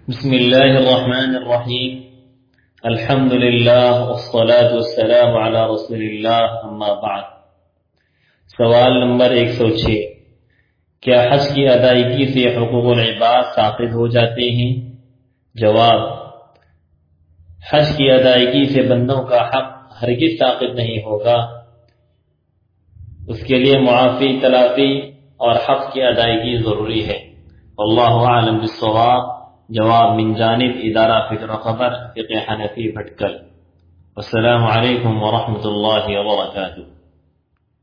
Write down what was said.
बिस्मिल्लाहिर्रहमानिर्रहीम। अल्हम्दुलिल्लाह वस्सलातु वस्सलामु अला रसूलिल्लाह, अम्मा बाद। सवाल नंबर 106, क्या हज की अदायगी से हुकूकुल इबाद साक़ित हो जाते हैं? जवाब, हज की अदायगी से बंदों का हक हरगिज़ साक़ित नहीं होगा। उसके लिए मुआफ़ी, तलाफ़ी और हक की अदायगी ज़रूरी है। वल्लाहु आलम बिस्सवाब। जवाब मिन जानिब इदारा फ़िक्र व ख़बर, फ़िक़्ह हनफ़ी, भटकल। अस्सलामु अलैकुम व रहमतुल्लाहि व बरकातुहू।